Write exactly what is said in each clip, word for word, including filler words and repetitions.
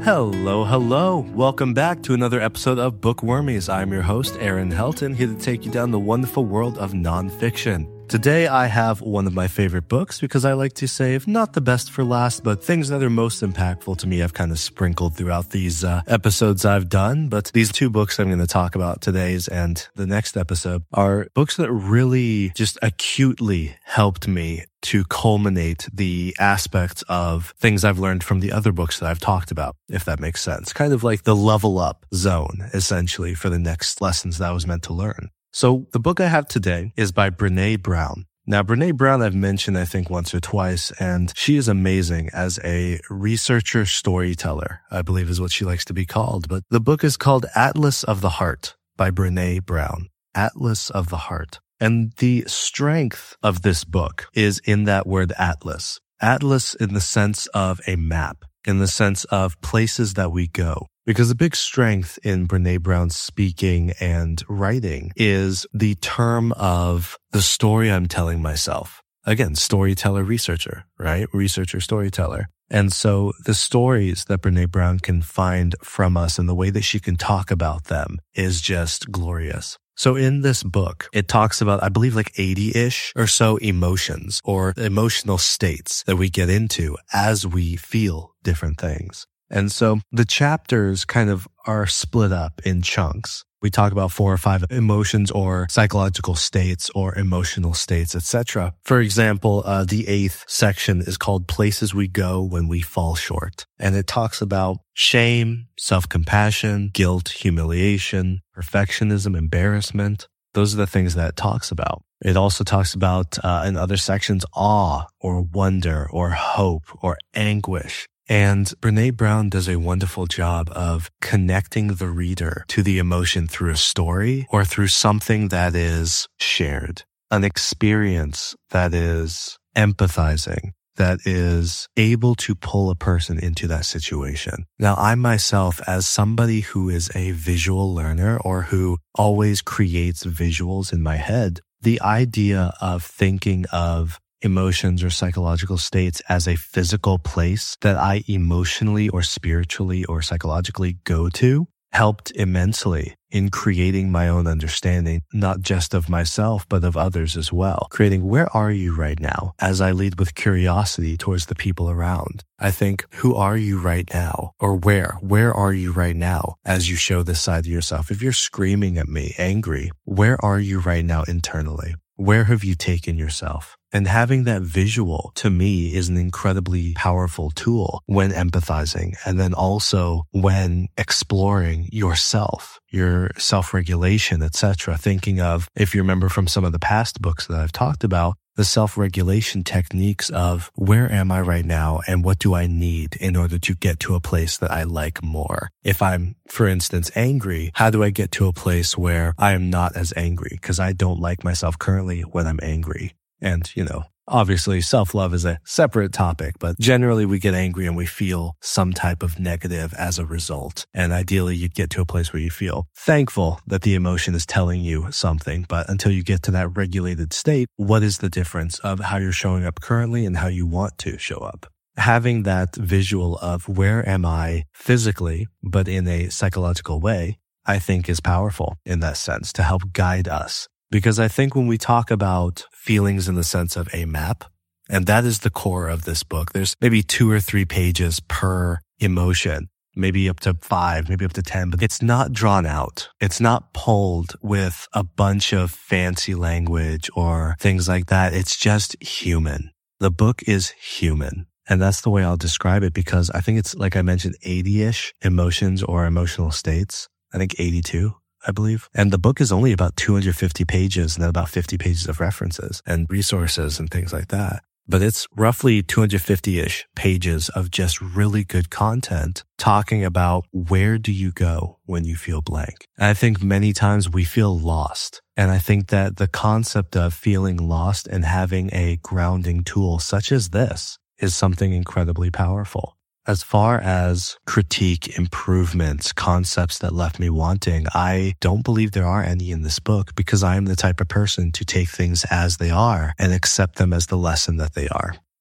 Hello, hello. Welcome back to another episode of Bookwormies. I'm your host, Aaron Helton, here to take you down the wonderful world of nonfiction. Today, I have one of my favorite books because I like to save not the best for last, but things that are most impactful to me I've kind of sprinkled throughout these uh, episodes I've done. But these two books I'm going to talk about today's and the next episode are books that really just acutely helped me to culminate the aspects of things I've learned from the other books that I've talked about, if that makes sense. Kind of like the level up zone, essentially, for the next lessons that I was meant to learn. So the book I have today is by Brené Brown. Now, Brené Brown I've mentioned, I think, once or twice, and she is amazing as a researcher storyteller, I believe is what she likes to be called. But the book is called Atlas of the Heart by Brené Brown. Atlas of the Heart. And the strength of this book is in that word atlas. Atlas in the sense of a map, in the sense of places that we go. Because a big strength in Brené Brown's speaking and writing is the term of the story I'm telling myself. Again, storyteller, researcher, right? Researcher, storyteller. And so the stories that Brené Brown can find from us and the way that she can talk about them is just glorious. So in this book, it talks about, I believe, like eighty-ish or so emotions or emotional states that we get into as we feel different things. And so the chapters kind of are split up in chunks. We talk about four or five emotions or psychological states or emotional states, et cetera. For example, uh, the eighth section is called Places We Go When We Fall Short. And it talks about shame, self-compassion, guilt, humiliation, perfectionism, embarrassment. Those are the things that it talks about. It also talks about, uh, in other sections, awe or wonder or hope or anguish. And Brené Brown does a wonderful job of connecting the reader to the emotion through a story or through something that is shared, an experience that is empathizing, that is able to pull a person into that situation. Now, I myself, as somebody who is a visual learner or who always creates visuals in my head, the idea of thinking of emotions or psychological states as a physical place that I emotionally or spiritually or psychologically go to helped immensely in creating my own understanding, not just of myself, but of others as well. Creating, where are you right now? As I lead with curiosity towards the people around, I think, who are you right now? Or where? Where are you right now as you show this side of yourself? If you're screaming at me, angry, where are you right now internally? Where have you taken yourself? And having that visual, to me, is an incredibly powerful tool when empathizing and then also when exploring yourself, your self-regulation, et cetera. Thinking of, if you remember from some of the past books that I've talked about, the self-regulation techniques of where am I right now and what do I need in order to get to a place that I like more? If I'm, for instance, angry, how do I get to a place where I am not as angry? Because I don't like myself currently when I'm angry. And, you know, obviously self-love is a separate topic, but generally we get angry and we feel some type of negative as a result. And ideally you'd get to a place where you feel thankful that the emotion is telling you something. But until you get to that regulated state, what is the difference of how you're showing up currently and how you want to show up? Having that visual of where am I physically, but in a psychological way, I think is powerful in that sense to help guide us. Because I think when we talk about feelings in the sense of a map, and that is the core of this book, there's maybe two or three pages per emotion, maybe up to five, maybe up to ten, but it's not drawn out. It's not pulled with a bunch of fancy language or things like that. It's just human. The book is human. And that's the way I'll describe it because I think it's, like I mentioned, eighty-ish emotions or emotional states. I think eighty-two. I believe. And the book is only about two hundred fifty pages and then about fifty pages of references and resources and things like that. But it's roughly two hundred fifty-ish pages of just really good content talking about where do you go when you feel blank. And I think many times we feel lost. And I think that the concept of feeling lost and having a grounding tool such as this is something incredibly powerful. As far as critique, improvements, concepts that left me wanting, I don't believe there are any in this book because I am the type of person to take things as they are and accept them as the lesson that they are.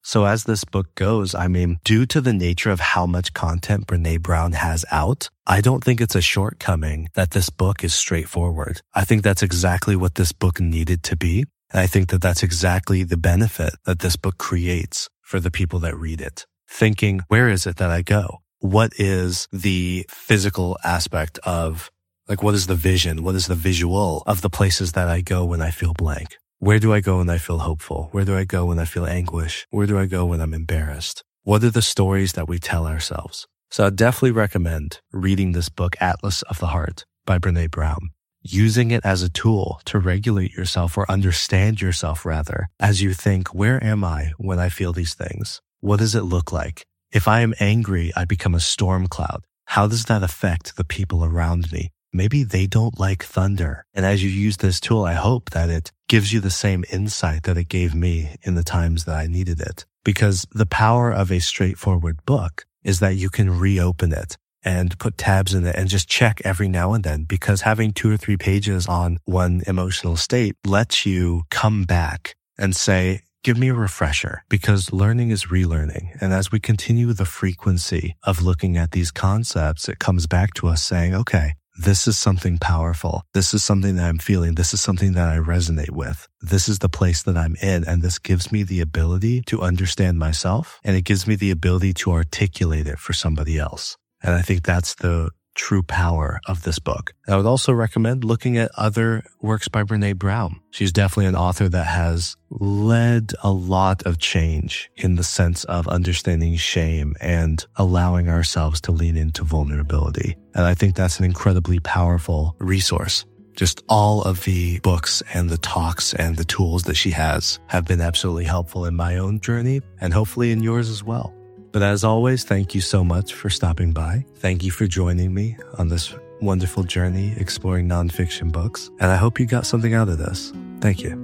So as this book goes, I mean, due to the nature of how much content Brené Brown has out, I don't think it's a shortcoming that this book is straightforward. I think that's exactly what this book needed to be. And I think that that's exactly the benefit that this book creates for the people that read it. Thinking, where is it that I go? What is the physical aspect of, like, what is the vision? What is the visual of the places that I go when I feel blank? Where do I go when I feel hopeful? Where do I go when I feel anguish? Where do I go when I'm embarrassed? What are the stories that we tell ourselves? So I definitely recommend reading this book, Atlas of the Heart by Brené Brown, using it as a tool to regulate yourself or understand yourself rather, as you think, where am I when I feel these things? What does it look like? If I am angry, I become a storm cloud. How does that affect the people around me? Maybe they don't like thunder. And as you use this tool, I hope that it gives you the same insight that it gave me in the times that I needed it. Because the power of a straightforward book is that you can reopen it and put tabs in it and just check every now and then, because having two or three pages on one emotional state lets you come back and say, give me a refresher, because learning is relearning. And as we continue the frequency of looking at these concepts, it comes back to us saying, okay, this is something powerful. This is something that I'm feeling. This is something that I resonate with. This is the place that I'm in. And this gives me the ability to understand myself, and it gives me the ability to articulate it for somebody else. And I think that's the true power of this book. I would also recommend looking at other works by Brené Brown. She's definitely an author that has led a lot of change in the sense of understanding shame and allowing ourselves to lean into vulnerability. And I think that's an incredibly powerful resource. Just all of the books and the talks and the tools that she has have been absolutely helpful in my own journey, and hopefully in yours as well. But as always, thank you so much for stopping by. Thank you for joining me on this wonderful journey exploring nonfiction books. And I hope you got something out of this. Thank you.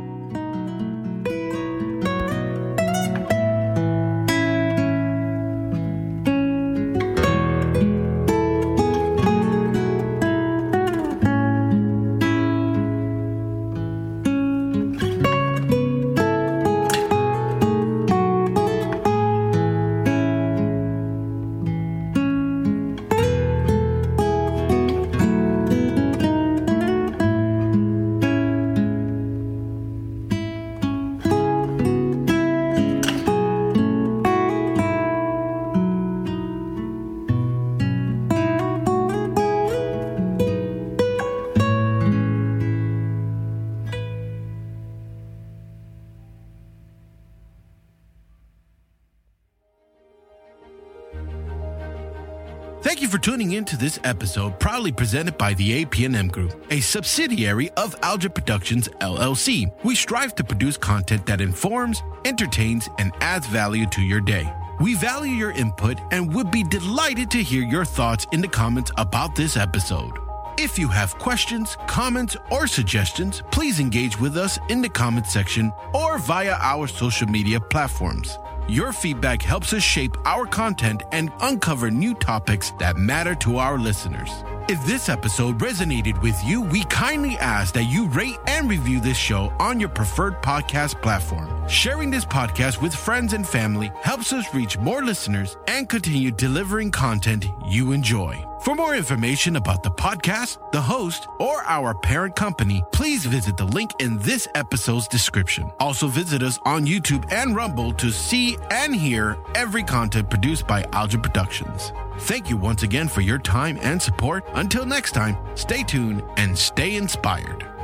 Thank you for tuning in to this episode, proudly presented by the A P and M Group, a subsidiary of Alja Productions, L L C. We strive to produce content that informs, entertains, and adds value to your day. We value your input and would be delighted to hear your thoughts in the comments about this episode. If you have questions, comments, or suggestions, please engage with us in the comment section or via our social media platforms. Your feedback helps us shape our content and uncover new topics that matter to our listeners. If this episode resonated with you, we kindly ask that you rate and review this show on your preferred podcast platform. Sharing this podcast with friends and family helps us reach more listeners and continue delivering content you enjoy. For more information about the podcast, the host, or our parent company, please visit the link in this episode's description. Also visit us on YouTube and Rumble to see and hear every content produced by Alja Productions. Thank you once again for your time and support. Until next time, stay tuned and stay inspired.